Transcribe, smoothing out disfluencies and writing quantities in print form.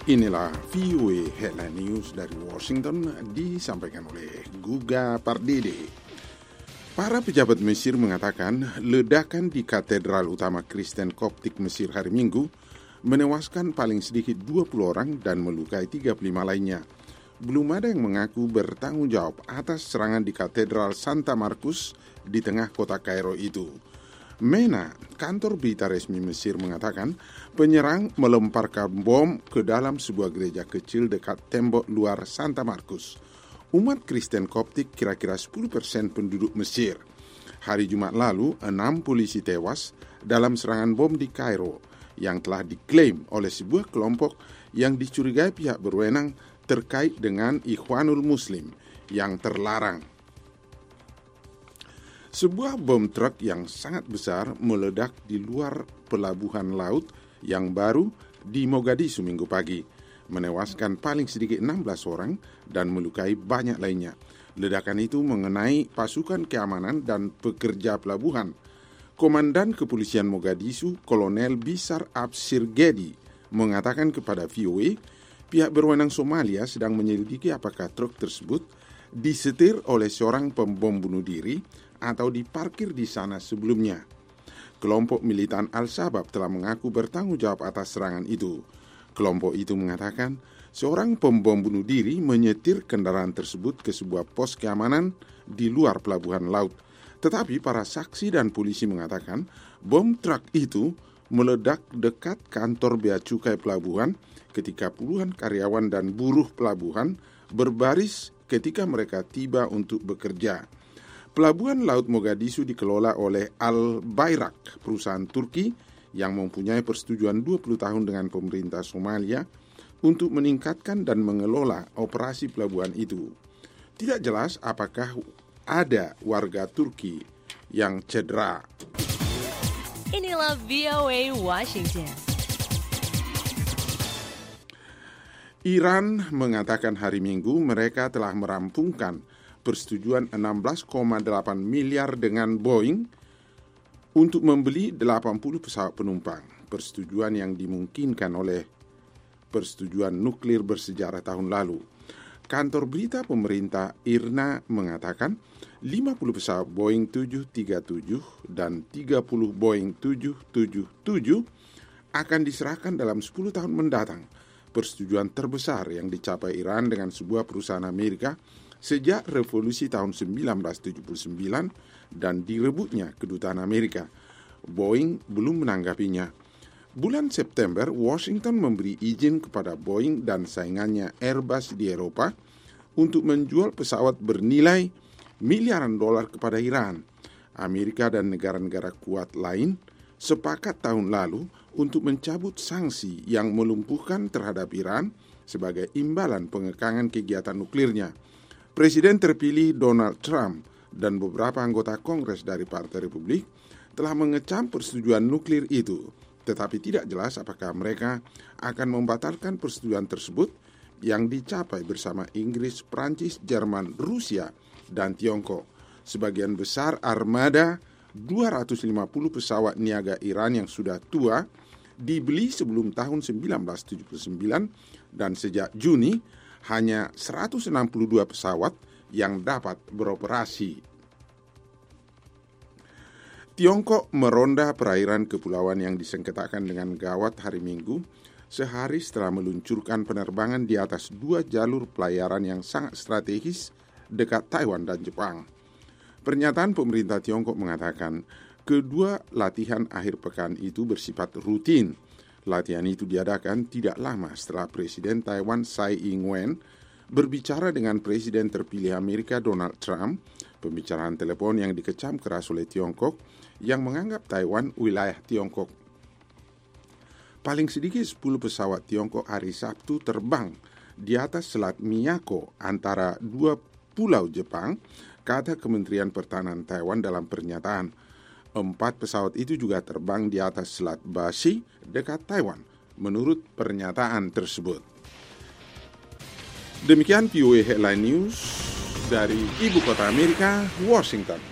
Inilah VOA Headline News dari Washington disampaikan oleh Guga Pardede. Para pejabat Mesir mengatakan ledakan di Katedral Utama Kristen Koptik Mesir hari Minggu menewaskan paling sedikit 20 orang dan melukai 35 lainnya. Belum ada yang mengaku bertanggung jawab atas serangan di Katedral Santa Markus di tengah kota Kairo itu. MENA, kantor berita resmi Mesir mengatakan penyerang melemparkan bom ke dalam sebuah gereja kecil dekat tembok luar Santa Markus. Umat Kristen Koptik kira-kira 10% penduduk Mesir. Hari Jumat lalu, 6 polisi tewas dalam serangan bom di Kairo yang telah diklaim oleh sebuah kelompok yang dicurigai pihak berwenang terkait dengan Ikhwanul Muslim yang terlarang. Sebuah bom truk yang sangat besar meledak di luar pelabuhan laut yang baru di Mogadishu Minggu pagi, menewaskan paling sedikit 16 orang dan melukai banyak lainnya. Ledakan itu mengenai pasukan keamanan dan pekerja pelabuhan. Komandan Kepolisian Mogadishu, Kolonel Bisar Absirgedi, mengatakan kepada VOA, pihak berwenang Somalia sedang menyelidiki apakah truk tersebut disetir oleh seorang pembom bunuh diri atau diparkir di sana sebelumnya. Kelompok militan Al-Shabaab telah mengaku bertanggung jawab atas serangan itu. Kelompok itu mengatakan seorang pembom bunuh diri menyetir kendaraan tersebut ke sebuah pos keamanan di luar pelabuhan laut. Tetapi para saksi dan polisi mengatakan bom truk itu meledak dekat kantor bea cukai pelabuhan ketika puluhan karyawan dan buruh pelabuhan berbaris ketika mereka tiba untuk bekerja. Pelabuhan Laut Mogadishu dikelola oleh Al-Bayrak, perusahaan Turki yang mempunyai persetujuan 20 tahun dengan pemerintah Somalia untuk meningkatkan dan mengelola operasi pelabuhan itu. Tidak jelas apakah ada warga Turki yang cedera. Inilah VOA Washington. Iran mengatakan hari Minggu mereka telah merampungkan persetujuan 16,8 miliar dengan Boeing untuk membeli 80 pesawat penumpang. Persetujuan yang dimungkinkan oleh persetujuan nuklir bersejarah tahun lalu. Kantor berita pemerintah IRNA mengatakan 50 pesawat Boeing 737 dan 30 Boeing 777 akan diserahkan dalam 10 tahun mendatang. Persetujuan terbesar yang dicapai Iran dengan sebuah perusahaan Amerika sejak revolusi tahun 1979 dan direbutnya kedutaan Amerika. Boeing belum menanggapinya. Bulan September, Washington memberi izin kepada Boeing dan saingannya Airbus di Eropa untuk menjual pesawat bernilai miliaran dolar kepada Iran. Amerika dan negara-negara kuat lain sepakat tahun lalu untuk mencabut sanksi yang melumpuhkan terhadap Iran sebagai imbalan pengekangan kegiatan nuklirnya. Presiden terpilih Donald Trump dan beberapa anggota Kongres dari Partai Republik telah mengecam persetujuan nuklir itu, tetapi tidak jelas apakah mereka akan membatalkan persetujuan tersebut yang dicapai bersama Inggris, Prancis, Jerman, Rusia, dan Tiongkok. Sebagian besar armada 250 pesawat niaga Iran yang sudah tua dibeli sebelum tahun 1979 dan sejak Juni hanya 162 pesawat yang dapat beroperasi. Tiongkok meronda perairan kepulauan yang disengketakan dengan gawat hari Minggu, sehari setelah meluncurkan penerbangan di atas 2 jalur pelayaran yang sangat strategis dekat Taiwan dan Jepang. Pernyataan pemerintah Tiongkok mengatakan kedua latihan akhir pekan itu bersifat rutin. Latihan itu diadakan tidak lama setelah Presiden Taiwan Tsai Ing-wen berbicara dengan Presiden terpilih Amerika Donald Trump, pembicaraan telepon yang dikecam keras oleh Tiongkok yang menganggap Taiwan wilayah Tiongkok. Paling sedikit 10 pesawat Tiongkok hari Sabtu terbang di atas Selat Miyako antara dua pulau Jepang, kata Kementerian Pertahanan Taiwan dalam pernyataan. 4 pesawat itu juga terbang di atas Selat Bashi dekat Taiwan, menurut pernyataan tersebut. Demikian VOA Headline News dari Ibu Kota Amerika, Washington.